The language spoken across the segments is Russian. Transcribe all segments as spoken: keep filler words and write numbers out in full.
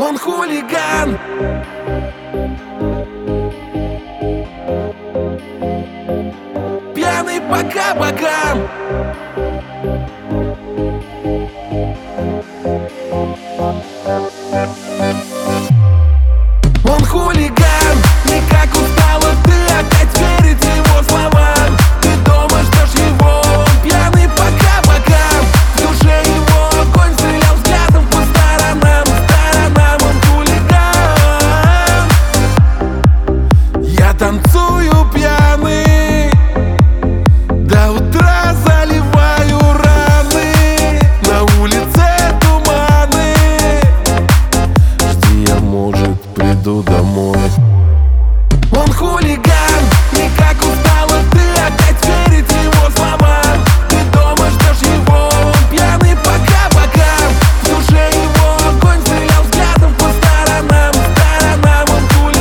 Он хулиган. Пьяный по кабакам. Он хулиган. Никак устала ты опять верить его словам. Ты дома ждешь его, он пьяный по кабакам. В душе его огонь, стрелял взглядом по сторонам. Сторонам он хулиган. Я танцую пьяный, до утра заливаю раны. На улице туманы. Жди, я, может, приду домой. Он хулиган. Никак устала ты опять верить его словам. Ты дома ждешь его, он пьяный по кабакам. В душе его огонь, стрелял взглядом по сторонам. Сторонам он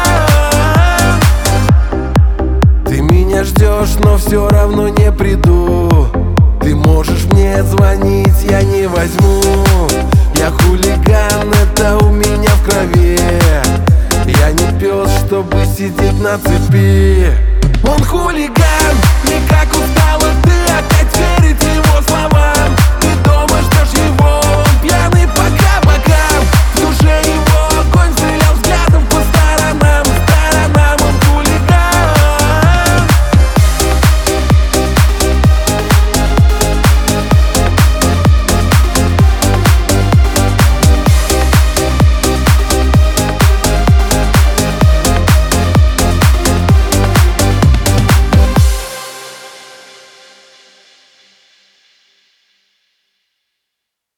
хулиган. Ты меня ждешь, но все равно не приду. Ты можешь мне звонить, я не возьму. Я хулиган, это у меня в крови. Я не пес, чтобы сидеть на цепи. Он хулиган. Никак устала ты опять